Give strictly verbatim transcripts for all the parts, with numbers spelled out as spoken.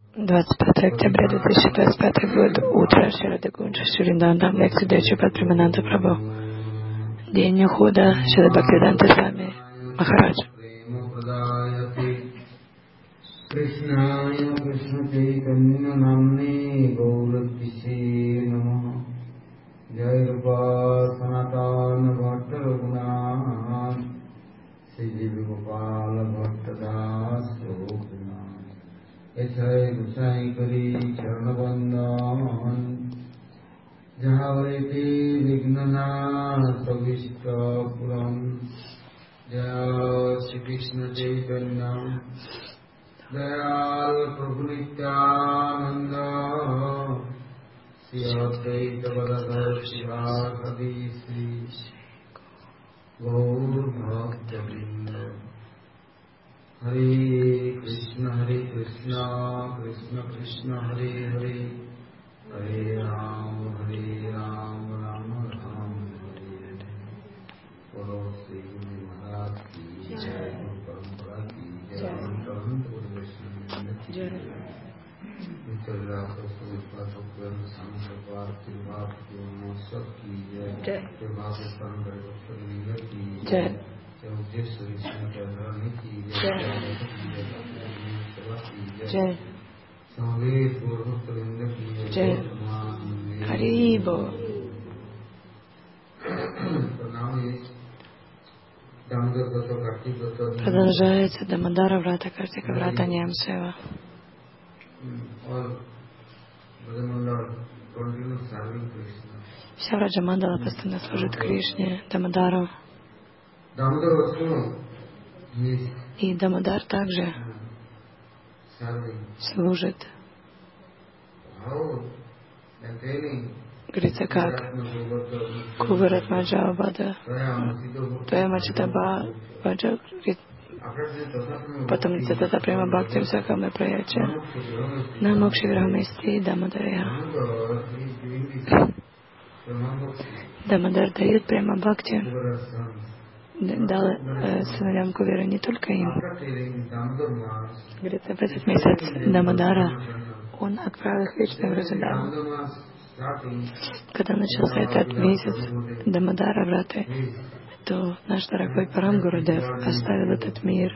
двадцать пятое октября две тысячи двадцать пятый год. Утро. Шри Радакунджа, Шри Вриндаван. Лекция Дечи Примананта Прабху. День ухода Шри Бхактивиданта Свами Махарадж. Кришная Кришна Чайтанья Намне Гаурадвисе Намаха Jai Rupa Sanatana Bhatta Raghunath Sri Gopala Bhatta Das Raghunath Echai Gusai Kari Charanabandan Jahavareti Vignana Savishta Puram Jai Shri Krishna Chaitanya Dayal Prabhu Nityananda Sri Advaita Gadadhar Shivakadi Sri Gaur Bhakta Vrinda Hare Krishna Hare Krishna Krishna Krishna Hare Hare Hare Ram Hare Ram Ram Ram Hare Hare Bolo Sri Guru Maharaj Ki Jai Guru Parampara Ki Jai Anant Purveshwar Ki Jai Vitarlata Sripata Puran Sankar Tirvat Purnasat Ki Jai Tirvata Sangharvata Lila Ki Jai Jai Sri Chadrani Ki Jai Jai Jai Sangeet Guru Bhakta Ki Jai Haribo. Продолжается Дамодара Врата Картика Врата Ньямсева. Вся Враджа Мандала постоянно служит Кришне, Дамодару. И Дамодар также служит. Говорится, как Куварат Маджа Бада, Твоямачитаба Баджа, потом Нитятата Према Бхактим Сакаме Праяча, Намокши Врамести Дамадаря. Дамадар дает Према Бхакти, дал э, сыновьям Кувера не только им. Говорится, в этот месяц Дамадара он отправил их в вечную Враджадхарму. Когда начался этот месяц Дамодара Враты, то наш дорогой Парам Гурудев оставил этот мир.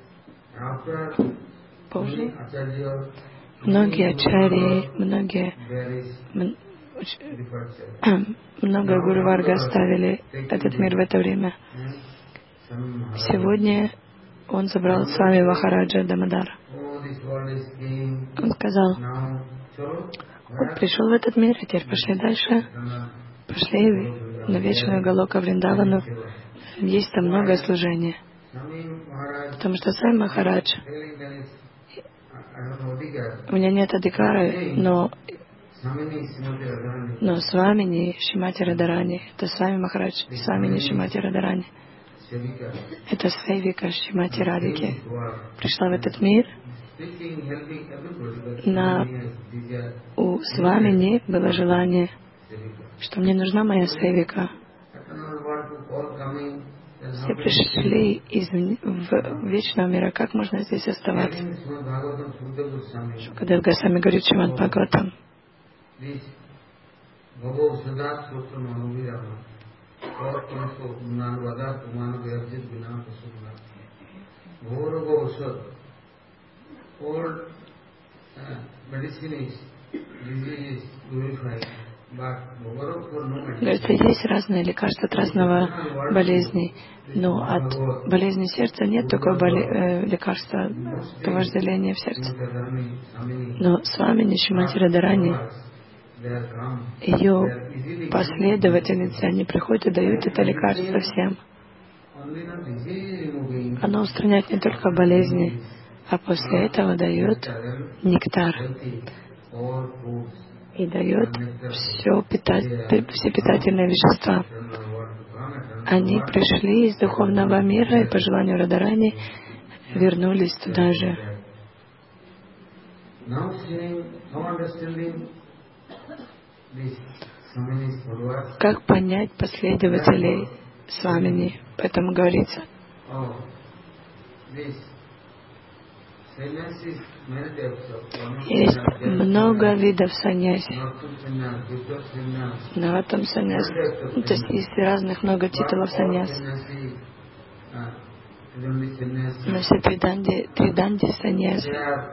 Позже многие ачарьи, многие много Гуру Варга оставили этот мир в это время. Сегодня он забрал с вами Махараджа Дамодара. Он сказал: вот пришел в этот мир, а теперь пошли дальше. Пошли на вечную Галока Вриндавану. Есть там много служения. Потому что сам Махарадж, у меня нет адикары, но, но с вами не Шримати Радарани. Это с вами Махарадж, с вами не Шримати Радарани. Это Сейвика Шримати Радики пришла в этот мир. На, у Свамини было желание, что мне нужна моя сейвика. Все пришли из в вечного мира, как можно здесь оставаться? Шукадев Госвами говорит Шримад Бхагаватам. All uh, medicine is disease is glorified, but for no medicine. Говорится, есть разные лекарства от разного болезни, но от болезни сердца нет такого боле- э, лекарства, то вожделение в сердце. Но с вами Нишимати Радарани, ее последовательницы, они приходят и дают это лекарство всем. Оно устраняет не только болезни, а после этого дает нектар и дает все, питать, все питательные вещества. Они пришли из духовного мира и по желанию Радарани вернулись туда же. Как понять последователей Свамини? Поэтому говорится, Есть много видов саньяси. Наватам саньяс. То есть есть разных много титулов саньяс. Но все триданди, триданди саньяс.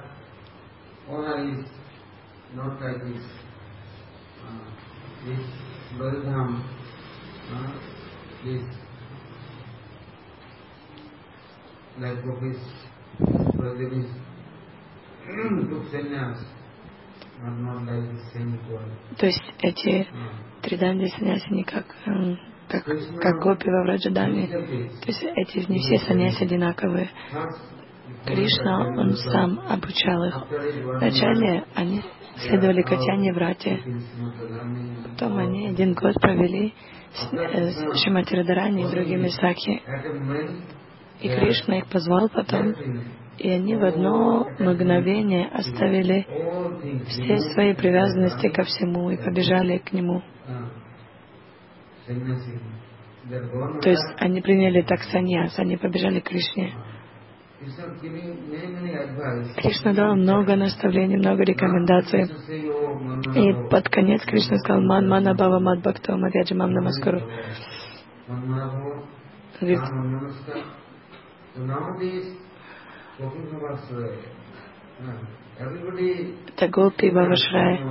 То есть эти триданди саньяси не как, как, как гопи во Враджадаме. То есть эти не все саньяси одинаковые. Кришна, он сам обучал их. Вначале они следовали Катьяне Врате. Потом они один год провели с, э, с Шримати Радарани и другими сакхи. И Кришна их позвал потом, и они в одно мгновение оставили все свои привязанности ко всему и побежали к Нему. То есть они приняли так саньяс, они побежали к Кришне. Кришна дал много наставлений, много рекомендаций. И под конец Кришна сказал: «Ман мана бава мад бхакто мадьяджи мам намаскару». Говорит, это гопи бавашрай.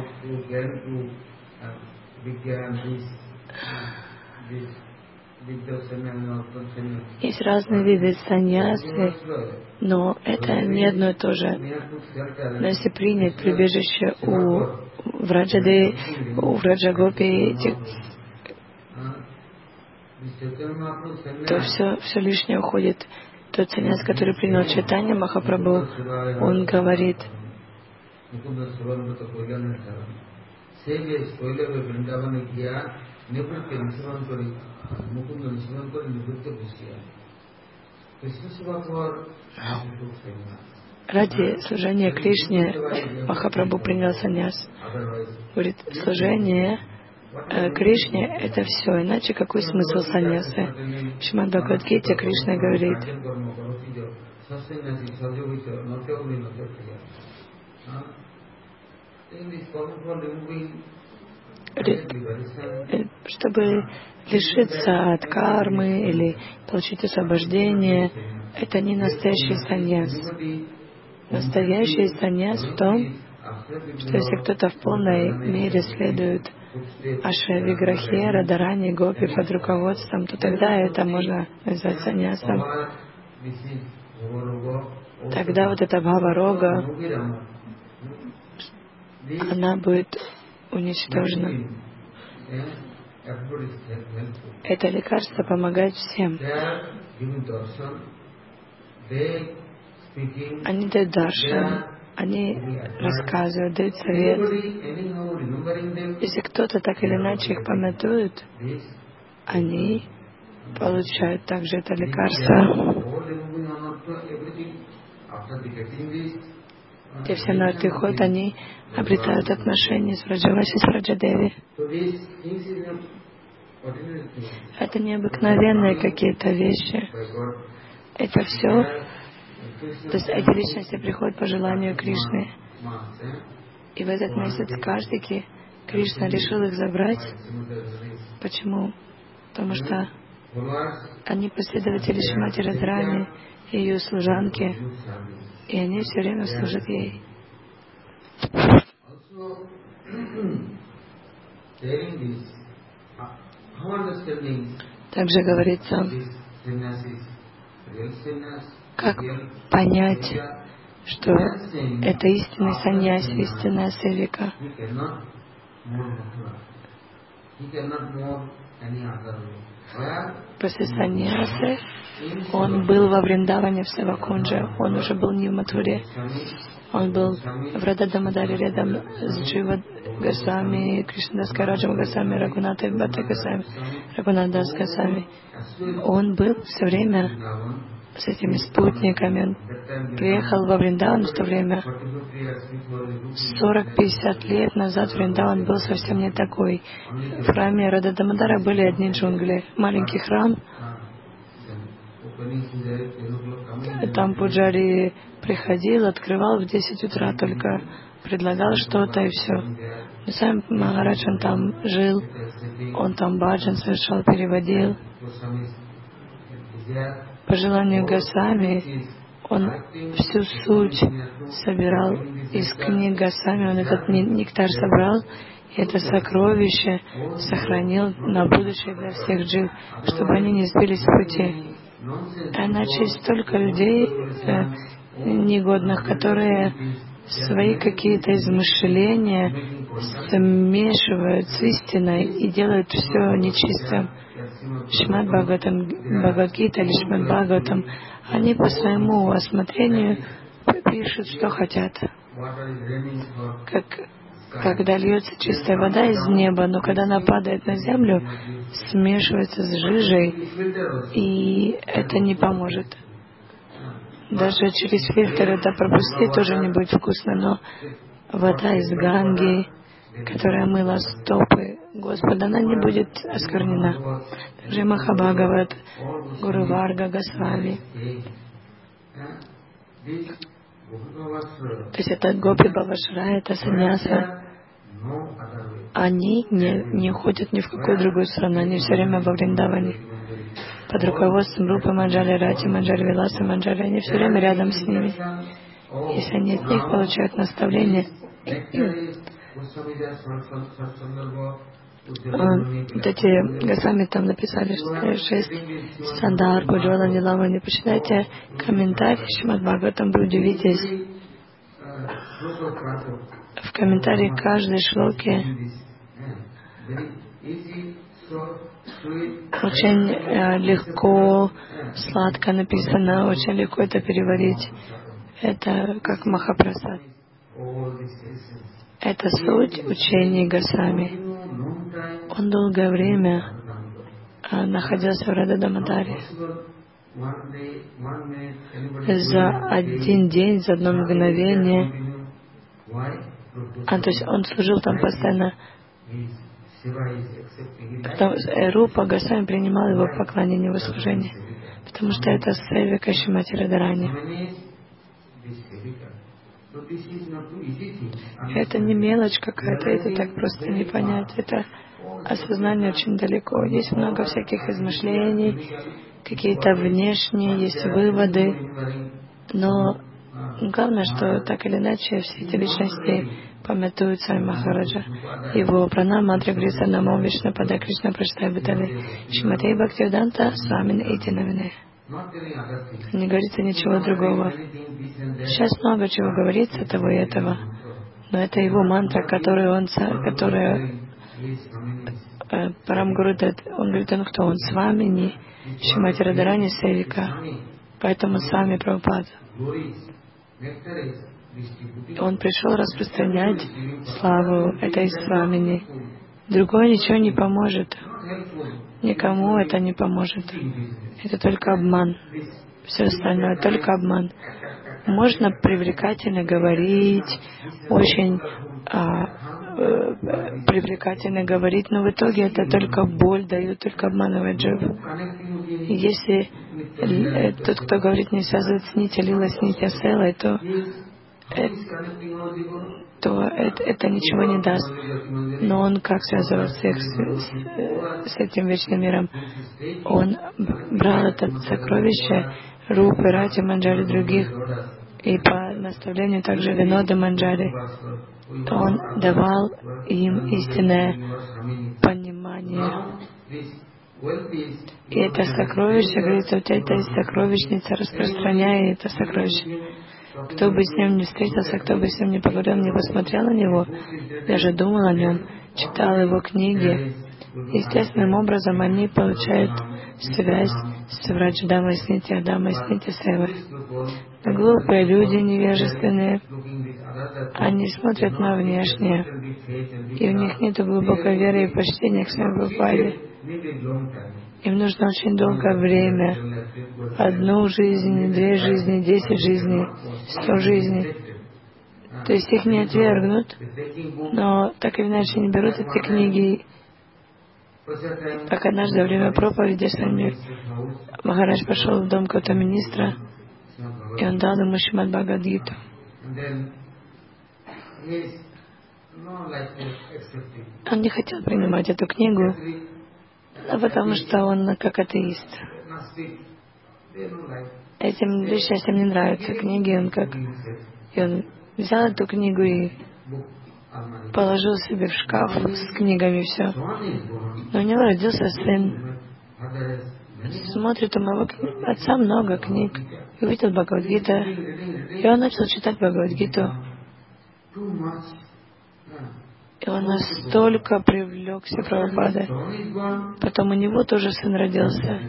Есть разные виды саньясы, но это не одно и то же. Но если принять прибежище у Враджады, у Враджагопи, то все, все лишнее уходит. Тот саньяс, который принял Чайтанья Махапрабху, он говорит: ради служения Кришне Махапрабху принял саньяс. Говорит, служение э, Кришне — это все, иначе какой смысл саньяса? В Шримад Бхагавад-гите Кришна говорит: чтобы лишиться от кармы или получить освобождение, это не настоящий саньяс. Настоящий саньяс в том, что если кто-то в полной мере следует Аше Виграхе, Радарани, Гопи под руководством, то тогда это можно назвать саньясом. Тогда вот эта бхава-рога, она будет уничтожена. Это лекарство помогает всем. Они дают даршан, они рассказывают, дают совет. Если кто-то так или иначе их памятует, они получают также это лекарство. Те все нарты ход, они обретают отношения с Враджаваси, с Враджадеви. Это необыкновенные какие-то вещи. Это все, то есть эти личности приходят по желанию Кришны. И в этот месяц Картики Кришна решил их забрать. Почему? Потому что они последователи Шримати Радрани и ее служанки, и они все время служат ей. Также говорится, как понять, что это истинный саньяси, истинная севика. После саньясы он был во Вриндаване, в Севакунже, он уже был не в Матхуре. Он был в Радха-Дамадаре рядом с Джива Госвами, Кришнадас Караджем Госвами, Рагунатой Бхатта Госвами, Рагунадас Госвами. Он был все время с этими спутниками. Он приехал во Вриндаван в то время. сорок-пятьдесят лет назад Вриндаван был совсем не такой. В храме Радха-Дамадара были одни джунгли. Маленький храм. Там пуджари приходил, открывал в десять утра, только предлагал что-то и все. Но сам Махарадж, он там жил, он там баджан совершал, переводил. По желанию Госвами он всю суть собирал из книг Госвами, он этот нектар собрал, и это сокровище сохранил на будущее для всех джив, чтобы они не сбились с пути. А иначе столько людей э, негодных, которые свои какие-то измышления смешивают с истиной и делают все нечистым. Шримад Бхагаватам, Бхагавад-гита или Шримад Бхагаватам, они по своему осмотрению пишут, что хотят. Как, когда льется чистая вода из неба, но когда она падает на землю, смешивается с жижей, и это не поможет. Даже через фильтр это пропустить тоже не будет вкусно, но вода из Ганги, которая мыла стопы Господа, она не будет осквернена. Также Махабхагават, Гуру Варга, Госвами. То есть это Гопи Бавашра, это саньяса. Они не, не уходят ни в какую другую страну, они все время во Вриндаване. Под руководством Рупы Манджари, Рати Манджари, Виласа Манджари, они все время рядом с ними. Если они от них получают наставление, вот эти Госвами там написали шесть Сандар, Пуджола, Ниламани. Почитайте комментарии Шримад Бхагаватам, вы удивитесь. В комментарии каждой шлоки очень э, легко, сладко написано, очень легко это переварить. Это как Махапрасад. Это суть учений Госвами. Он долгое время э, находился в Радха-Дамадаре. За один день, за одно мгновение. А, то есть он служил там постоянно. Рупа Госвами принимал его поклонение, его служение, потому что это Севика Шримати Радхарани. Это не мелочь какая-то, это так просто не понять. Это осознание очень далеко. Есть много всяких измышлений, какие-то внешние, есть выводы, но главное, что так или иначе все эти личности памятуют Свами Махараджа. Его пранам, мантра Гриса, Намо, Вишна, Пада, Кришна, Прочитай Бхатали, Шримати Бхактивиданта, Свамин Итинавине. Не говорится ничего другого. Сейчас много чего говорится, того и этого, но это его мантра, которую он, которая э, Парамгуру, он говорит, он кто? Он Свамини, Шримати Радхарани Севика, поэтому Свами Прабхупада. Он пришел распространять славу этой Свамини. Другое ничего не поможет. Никому это не поможет. Это только обман. Все остальное только обман. Можно привлекательно говорить, очень а, э, привлекательно говорить, но в итоге это только боль дает, только обманывает дживу. Если э, тот, кто говорит, не связывает с нити, лила с нити аселой, то то это, это ничего не даст. Но он как связывает всех с, с, с этим вечным миром? Он брал это сокровище Рупы, Рати, Манджари, других, и по наставлению также Винода Манджари, он давал им истинное понимание. И это сокровище, говорится, вот это есть сокровищница, распространяя это сокровище. Кто бы с ним не встретился, кто бы с ним не поговорил, не посмотрел на него, даже думал о нем, читал его книги, естественным образом они получают связь с Враджадамой Снити, Адамой Снити Севой. Глупые люди, невежественные, они смотрят на внешнее, и у них нет глубокой веры и почтения к своему Прабхупаде. Им нужно очень долгое время, одну жизнь, две жизни, десять жизней, сто жизней. То есть их не отвергнут, но так или иначе не берут эти книги. Как однажды во время проповеди с вами Махарадж пошел в дом какого-то министра, И он дал ему Шримад Бхагавад-гиту. Он не хотел принимать эту книгу, потому что он как атеист. Этим личностям не нравятся книги, он как... И он взял эту книгу и положил себе в шкаф с книгами все. Но у него родился сын. Смотрит, у моего отца много книг. И увидел Бхагавад-гита. И он начал читать Бхагавад-гиту. И он настолько привлекся Прабхупадой. Потом у него тоже сын родился.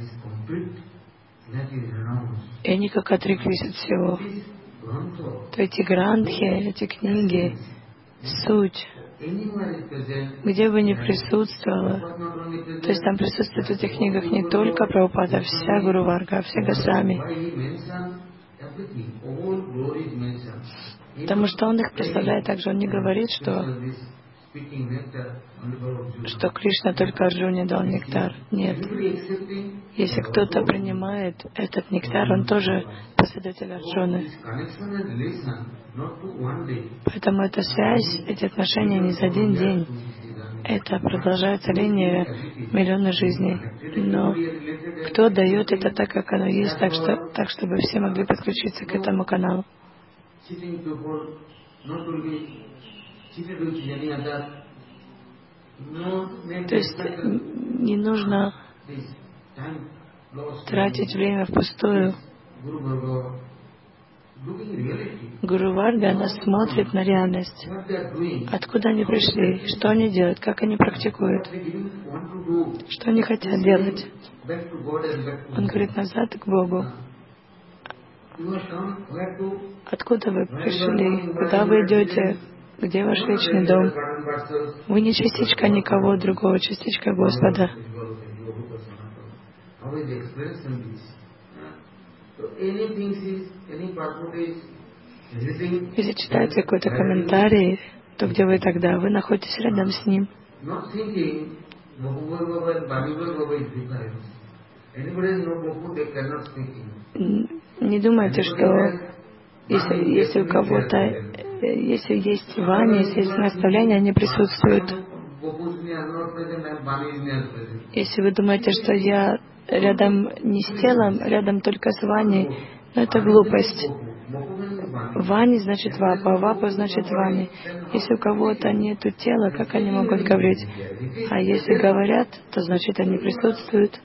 И они как отреклись от всего. То эти грантхи, эти книги, суть, где бы ни присутствовала, то есть там присутствует в этих книгах не только Прабхупада, а вся Гуру Варга, все Госвами. Потому что он их представляет также, он не говорит, что что Кришна только Арджуне дал нектар. Нет. Если кто-то принимает этот нектар, он тоже последователь Арджуны. Поэтому эта связь, эти отношения не за один день. Это продолжается линия миллионы жизней. Но кто дает это так, как оно есть, так, что, так чтобы все могли подключиться к этому каналу. То есть не нужно тратить время впустую. Гуру Варга, она смотрит на реальность. Откуда они пришли, что они делают, как они практикуют, что они хотят делать. Он говорит назад к Богу. Откуда вы пришли, куда вы идете, где ваш вечный дом? Вы не частичка никого другого, частичка Господа. Если читаете какой-то комментарий, то где вы тогда? Вы находитесь рядом с ним. Не думайте, что если, если у кого-то, если есть Ваня, если есть наставления, они присутствуют. Если вы думаете, что я рядом не с телом, рядом только с Ваней, но это глупость. Вани значит Вапа, Вапа значит Вани. Если у кого-то нету тела, как они могут говорить? А если говорят, то значит они присутствуют.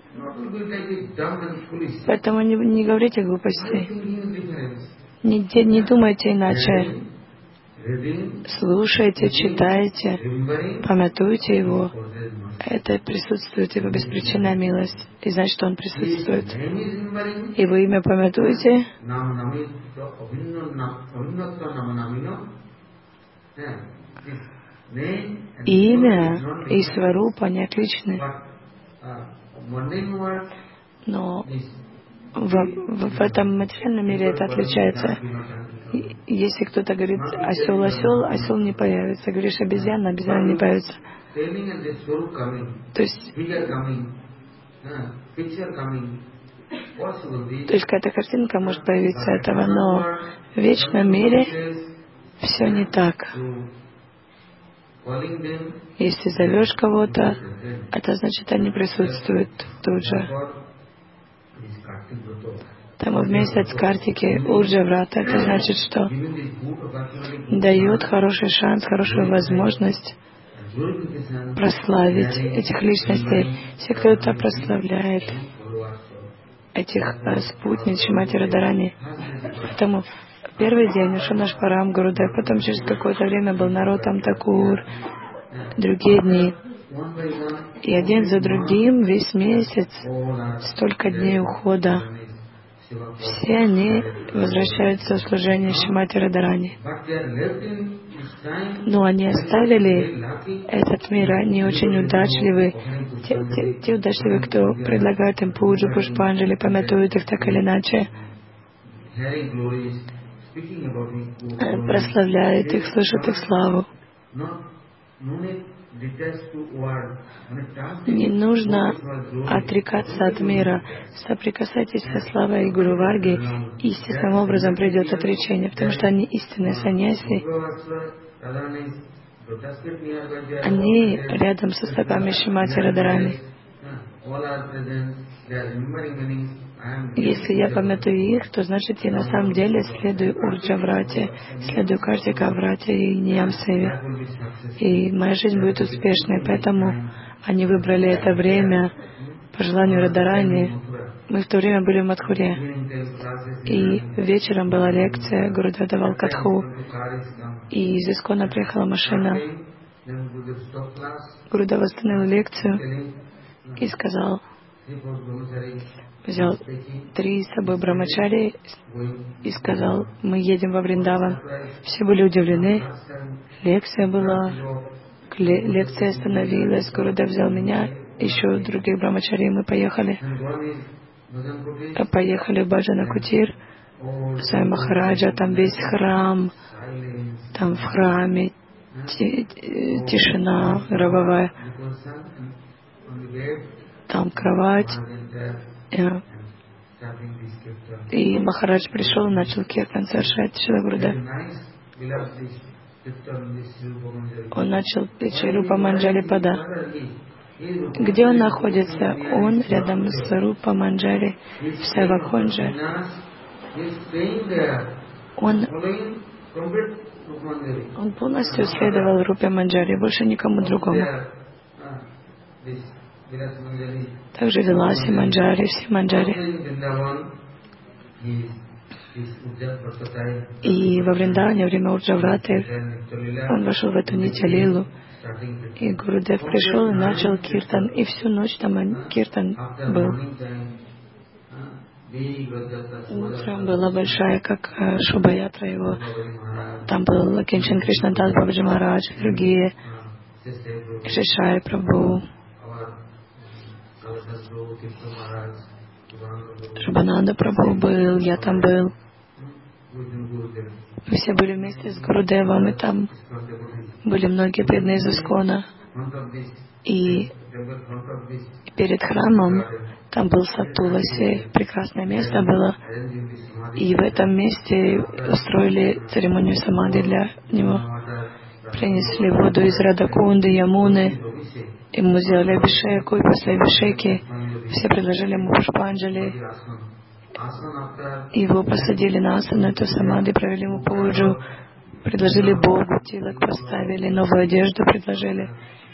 Поэтому не, не говорите глупостей. Не, не думайте иначе. Слушайте, читайте, памятуйте его. Это присутствует его беспричинная милость. И значит, что он присутствует. Его имя памятуйте. И имя и сварупа не отличны. Но в, в, в этом материальном мире это отличается. Если кто-то говорит осел, осел, осел не появится. Говоришь обезьяна, обезьяна не появится. То есть, то есть какая-то картинка может появиться этого, но в вечном мире все не так. Если зовешь кого-то, это значит, они присутствуют тут же. Тому в месяц Картики Урджа-врата, это значит, что дает хороший шанс, хорошую возможность прославить этих личностей. Все, кто это прославляет, этих э, спутниц Шримати Радхарани. Поэтому первый день ушел наш Парам Гурудев, потом через какое-то время был Наротам Такур, другие дни. И один за другим весь месяц, столько дней ухода, все они возвращаются в служение Шримати Радхарани. Но они оставили этот мир, они очень удачливы. Те, те, те удачливы, кто предлагает им пуджу, пушпанджали, памятуют их так или иначе, прославляет их, слышит их славу. Не нужно отрекаться от мира. Соприкасайтесь со славой Гуру Варги, и естественным образом придет отречение, потому что они истинные саньяси. Они рядом со стопами Шримати Радарани. Если я памятую их, то значит я на самом деле следую Урджаврате, следую Картикаврате и Ниямсеве. И моя жизнь будет успешной, поэтому они выбрали это время по желанию Радарани. Мы в то время были в Мадхуре, и вечером была лекция, Гурудев давал катху, и из Искона приехала машина. Гурудев остановил лекцию и сказал, взял три с собой брамачари и сказал, мы едем во Вриндаван. Все были удивлены. Лекция была, лекция остановилась, Гурудев взял меня, еще других брамачари, мы поехали. Поехали в Баджана Кутир, Свами Махараджа, там весь храм, там в храме тишина гробовая, там кровать. И Махарадж пришел и начал киртан совершать Шрила Гурудев. Он начал петь Шри Рупа Манджари Пада. Где он находится? Он рядом с Рупа Манджари в Севакунже. Он, он полностью следовал Рупе Манджари, больше никому другому. Также Виласи Манджари, все Манджари. И во Вриндаване, во время Урджавраты, он вошел в эту Нитя-лилу. И Гурудев пришел и начал киртан, и всю ночь там киртан был. Утром была большая, как Шубаятра его. Там был Кинчан Кришнадас Бабаджи Махарадж, другие, Шишай Прабху, Шабананда Прабху был, я там был. Мы все были вместе с Гурудевом, и там были многие преданные из Искона. И перед храмом там был Сатуласи, прекрасное место было. И в этом месте устроили церемонию самадхи для него. Принесли воду из Радакунды, Ямуны. И мы сделали абишеку, и после абишеки все предложили ему пушпанджали. Его посадили на асану, эту самадхи, провели ему пуджу, предложили Богу тилак, поставили новую одежду, предложили.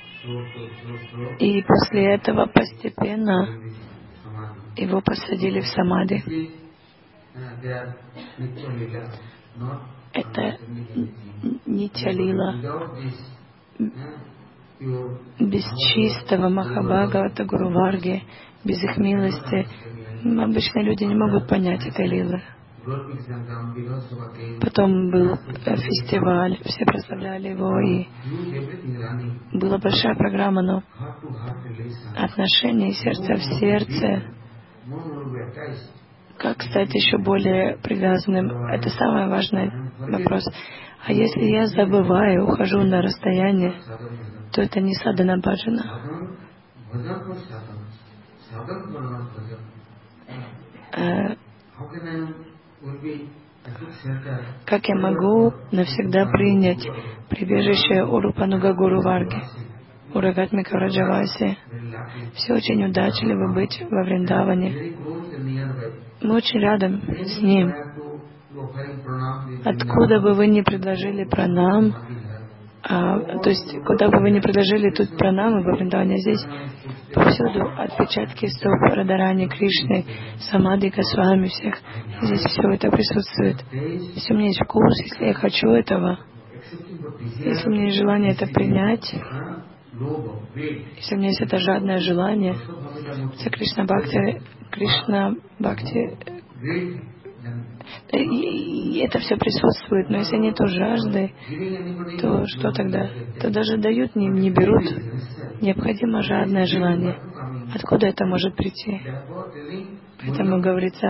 И после этого постепенно его посадили в самадхи. Это Нитя-лила. Без чистого Махабхагавата Гуру Варги, без их милости, обычные люди не могут понять этой лилы. Потом был фестиваль, все прославляли его, и была большая программа, но отношения сердца в сердце, как стать еще более привязанным, это самый важный вопрос. А если я забываю, ухожу на расстояние, то это не садхана баджана. Э, как я могу навсегда принять прибежище Урупануга Гуру Варги, Урагатмика Раджаваси? Все очень удачливо быть во Вриндаване. Мы очень рядом с ним. Откуда бы вы ни предложили пранам, а, то есть куда бы вы ни предложили тут пранамы во Вриндаване, здесь повсюду отпечатки стоп Радарани, Кришны, Самадхи, Госвами, всех. Здесь все это присутствует. Если у меня есть вкус, если я хочу этого, если у меня есть желание это принять, если у меня есть это жадное желание, это Кришна Бхакти, Кришна Бхакти, и это все присутствует, но если нет жажды, то что тогда? То даже дают, не, не берут. Необходимо жадное желание. Откуда это может прийти? Поэтому говорится,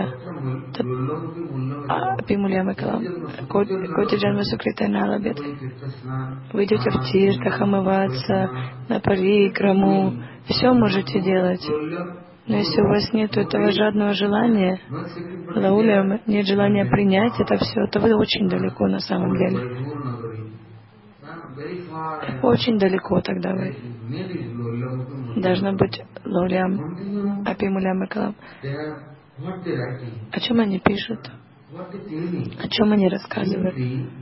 Апимульямакалам, Коти Джанма Сукритайна Лабет. Вы идете в тиртах омываться, на парикраму, все можете делать. Но если у вас нет этого жадного желания, лаулям, нет желания принять это все, то вы очень далеко на самом деле. Очень далеко тогда вы. Должно быть лаулям, апимулям и калам. О чем они пишут? О чем они рассказывают?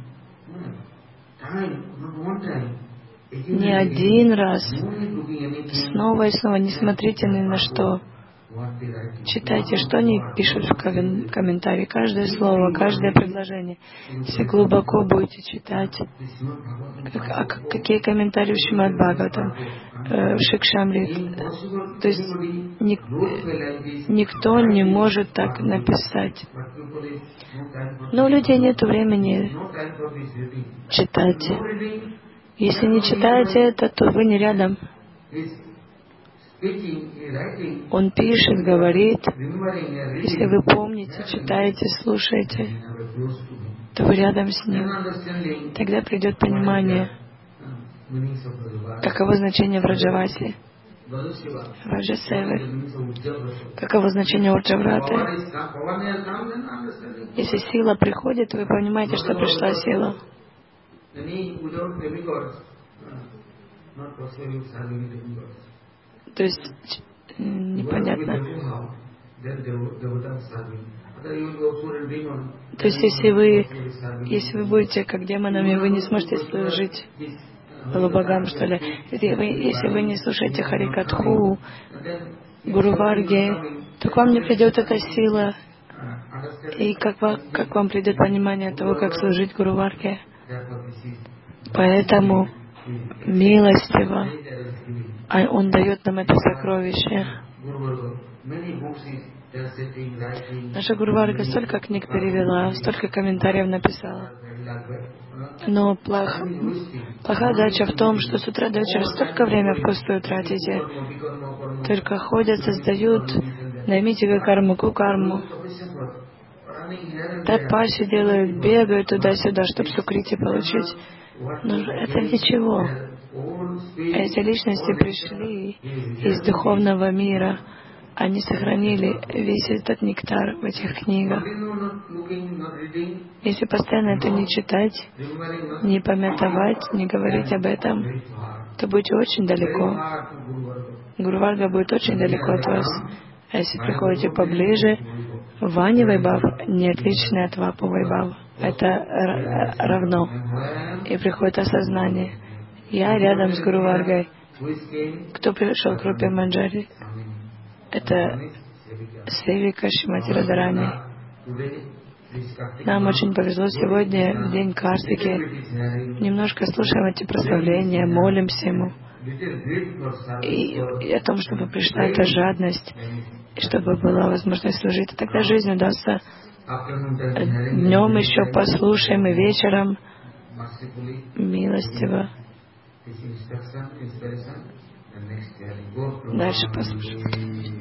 Не один раз, снова и снова, не смотрите ни на что. Читайте, что они пишут в комментарии, каждое слово, каждое предложение. Если глубоко будете читать, как, а какие комментарии в Шримад Бхагаватам, э, в Шикшамрит, то есть ник, никто не может так написать. Но у людей нет времени читать. Если не читаете это, то вы не рядом. Он пишет, говорит. Если вы помните, читаете, слушаете, то вы рядом с ним. Тогда придет понимание, каково значение Враджаваси, Враджасевы, каково значение Урджавраты. Если сила приходит, вы понимаете, что пришла сила. То есть непонятно. То есть если вы, если вы будете как демонами, вы не сможете служить полубогам, что ли. Если вы, если вы не слушаете Харикатху, Гуру Варги, то к вам не придет эта сила. И как, вам, как вам придет понимание того, как служить Гуру Варге. Поэтому милостиво Он дает нам это сокровище. Наша Гуру Варга столько книг перевела, столько комментариев написала. Но плох, плохая дача в том, что с утра до вечера столько времени впустую тратите. Только ходят, создают, наймите карму, кукарму. Тапаси делают, бегают туда-сюда, чтобы сукрити получить. Но это ничего. Эти личности пришли из духовного мира. Они сохранили весь этот нектар в этих книгах. Если постоянно это не читать, не памятовать, не говорить об этом, то будете очень далеко. Гуру Варга будет очень далеко от вас. А если приходите поближе, Вани Вайбхав не отличный от Вапу Вайбхава. Это равно. И приходит осознание. Я рядом с Гуру Варгой. Кто пришел к Рупе Манджари? Это Севика Шримати Радарани. Нам очень повезло сегодня, в день Картики. Немножко слушаем эти прославления, молимся Ему. И, и о том, чтобы пришла эта жадность, и чтобы была возможность служить. И тогда жизнь удастся. Днем еще послушаем и вечером милостиво. Дальше послушаем.